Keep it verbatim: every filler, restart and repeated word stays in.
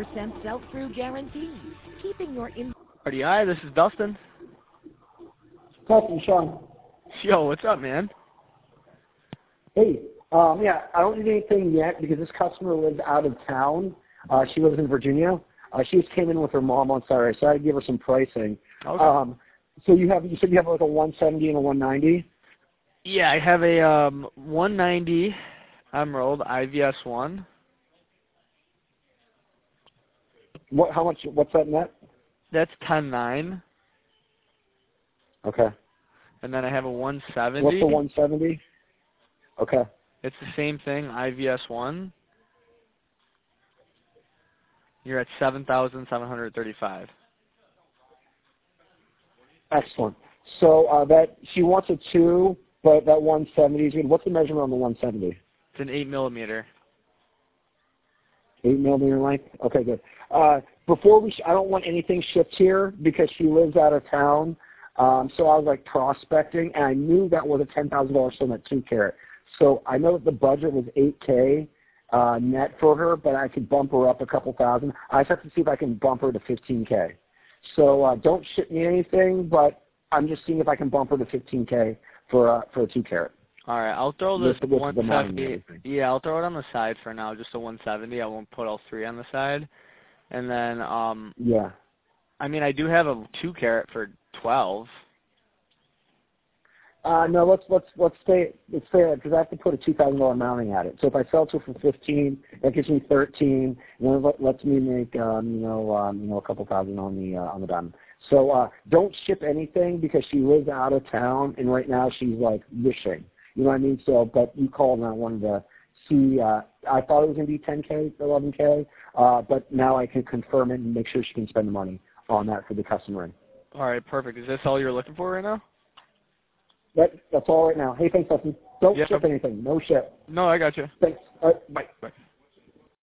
percent sell-through guarantee, keeping your in. Hi, this is Dustin. Dustin, Sean. Yo, what's up, man? Hey, um, yeah, I don't need anything yet because this customer lives out of town. Uh, she lives in Virginia. Uh, she just came in with her mom on Saturday, so I gave her some pricing. Okay. Um, so you have, you said you have like a one seventy and a one ninety? Yeah, I have a um, one ninety Emerald I V S one. What? How much? What's that net? That's ten nine. Okay. And then I have a one seventy. What's the one seventy? Okay. It's the same thing, I V S one. You're at seven thousand seven hundred thirty-five. Excellent. So uh, that she wants a two, but that one seventy is good. What's the measurement on the one seventy? It's an eight millimeter. Eight millimeter length. Okay, good. Uh, before we, sh- I don't want anything shipped here because she lives out of town. Um, so I was like prospecting, and I knew that was a ten thousand dollars stone at two carat. So I know that the budget was eight k uh, net for her, but I could bump her up a couple thousand. I just have to see if I can bump her to fifteen k. So uh, don't ship me anything, but I'm just seeing if I can bump her to fifteen k for uh, for a two carat. All right, I'll throw this With- with one the mounting and seventy. everything. Yeah, I'll throw it on the side for now, just a one seventy. I won't put all three on the side. And then, um, Yeah. I mean, I do have a two carat for twelve. Uh, no, let's let's let's stay let's stay because I have to put a two thousand dollar mounting at it. So if I sell to it for fifteen, that gives me thirteen, and then let, lets me make um, you know um, you know a couple thousand on the uh, on the diamond. So uh, don't ship anything because she lives out of town, and right now she's like wishing. You know what I mean? So, but you called and I wanted to see. Uh, I thought it was going to be ten k, eleven k, uh, but now I can confirm it and make sure she can spend the money on that for the customer. All right, perfect. Is this all you're looking for right now? That, that's all right now. Hey, thanks, Dustin. Don't Yep. ship anything. No ship. No, I got you. Thanks. All right, bye. Bye.